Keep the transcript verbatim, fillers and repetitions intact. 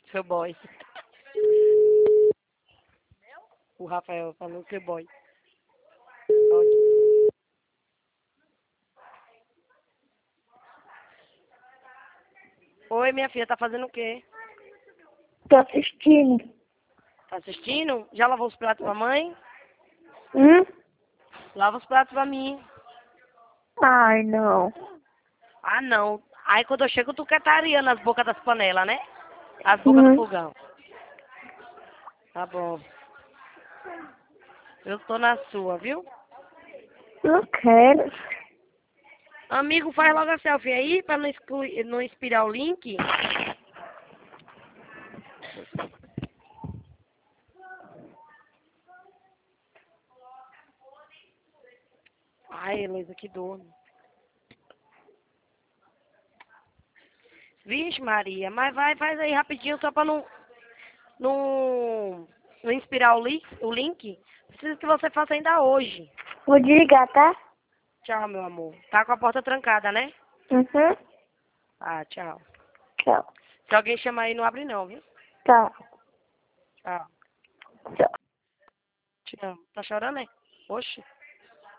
Seu boy. O Rafael falou seu boy. Oi, minha filha, tá fazendo o quê? Tô assistindo. Tá assistindo? Já lavou os pratos pra mãe? Hum? Lava os pratos pra mim. Ai, não. Ah, não. Aí quando eu chego, tu quetaria nas bocas das panelas, né? As bocas do Hum. fogão. Tá bom. Eu tô na sua, viu? Não quero. Amigo, faz logo a selfie aí pra não, excluir, não expirar o link. Ai, Heloísa, que dor. Vixe, Maria, mas vai, faz aí rapidinho só pra não, não, não inspirar o link, o link. Preciso que você faça ainda hoje. Vou desligar, tá? Tchau, meu amor. Tá com a porta trancada, né? Uhum. Ah, tchau. Tchau. Se alguém chamar aí, não abre não, viu? Tchau. Tchau. Tchau. Tchau. Tá chorando, né? Oxe.